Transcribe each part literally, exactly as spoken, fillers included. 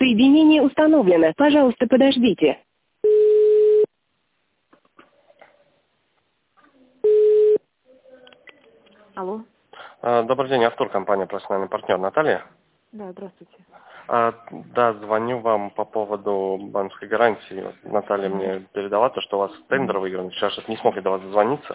Соединение установлено. Пожалуйста, подождите. Алло. А, Добрый день, Артур, компания «Профессиональный партнер». Наталья? Да, здравствуйте. А, да, звоню вам по поводу банковской гарантии. Вот Наталья Мгм. мне передала то, что у вас тендер Мгм. выигран. Сейчас не смог я до вас дозвониться.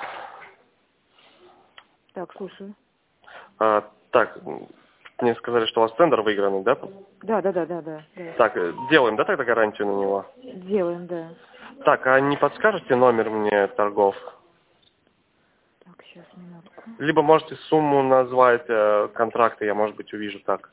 Так, слушаю. А, так, мне сказали, что у вас тендер выигранный, да? Да, да, да, да, да, да. Так, э, делаем, да, тогда гарантию на него? Делаем, да. Так, а не подскажете номер мне торгов? Так, сейчас, минутку. Либо можете сумму назвать э, контракта, я, может быть, увижу так.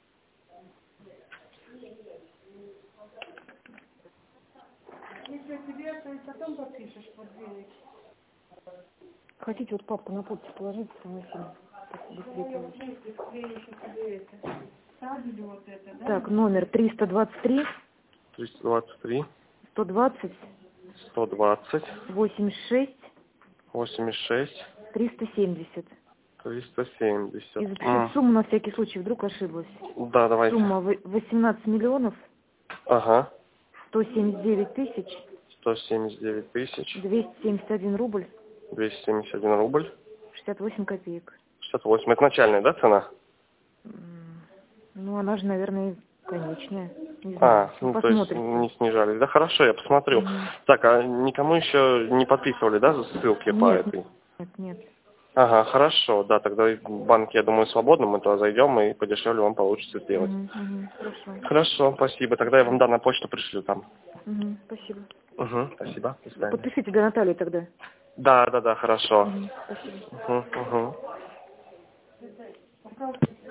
Хотите вот папку на подпись положить, там сильно быстрее получится. Так, номер триста двадцать три, триста двадцать три, сто двадцать, сто двадцать, восемьдесят шесть, восемьдесят шесть, триста семьдесят. триста семьдесят. И запишите М. сумму на всякий случай, вдруг ошиблась. Да, давайте. Сумма вы- восемнадцать миллионов Ага. сто семьдесят девять тысяч сто семьдесят девять тысяч, двести семьдесят один рубль двести семьдесят один рубль, шестьдесят восемь копеек. шестьдесят восемь. Это начальная, да, цена? М, Ну, она же, наверное, конечная. Не знаю. А, Ну, ну то есть посмотрите. не снижались. Да, хорошо, я посмотрю. Мгм. Так, а никому еще не подписывали, да, за ссылки по Нет, этой? нет, нет. Ага, хорошо, да, тогда банк, я думаю, свободный, мы туда зайдем и подешевле вам получится сделать. Мгм, мгм, хорошо. Хорошо, спасибо. Тогда я вам, да, на почту пришлю там. Мгм, спасибо. Угу, спасибо, до свидания. Подпишите для Натальи тогда. Да, да, да, хорошо. Мгм, спасибо. Угу, угу.